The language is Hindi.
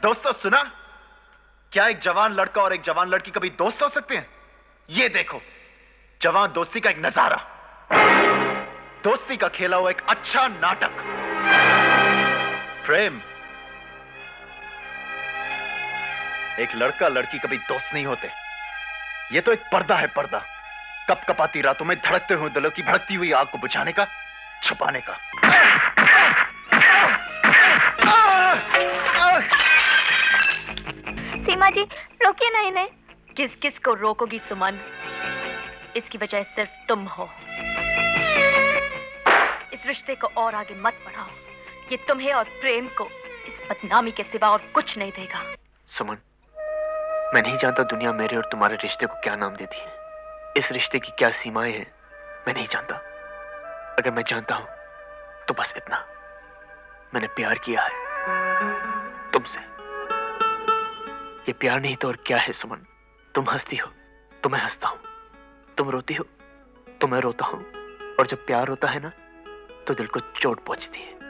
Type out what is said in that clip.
दोस्तों सुना, क्या एक जवान लड़का और एक जवान लड़की कभी दोस्त हो सकते हैं? ये देखो, जवान दोस्ती का एक नजारा, दोस्ती का खेला हुआ एक अच्छा नाटक, प्रेम। एक लड़का लड़की कभी दोस्त नहीं होते। ये तो एक पर्दा है, पर्दा। कपकपाती रातों में धड़कते हुए दिलों की भड़कती हुई आग को बुझाने का, छुपाने का। सीमा जी, रोकिए ना इन्हें। किस किस को रोकोगी सुमन? इसकी वजह सिर्फ तुम हो। इस रिश्ते को और आगे मत बढ़ाओ। ये तुम्हें और प्रेम को इस बदनामी के सिवा और कुछ नहीं देगा। सुमन, मैं नहीं जानता दुनिया मेरे और तुम्हारे रिश्ते को क्या नाम देती है। इस रिश्ते की क्या सीमाएं हैं, मैं नहीं जानता। अगर मैं जानता हूं तो बस इतना, मैंने प्यार किया है तुमसे। ये प्यार नहीं तो और क्या है सुमन? तुम हंसती हो तो मैं हंसता हूं, तुम रोती हो तो मैं रोता हूं, और जब प्यार होता है ना तो दिल को चोट पहुंचती है।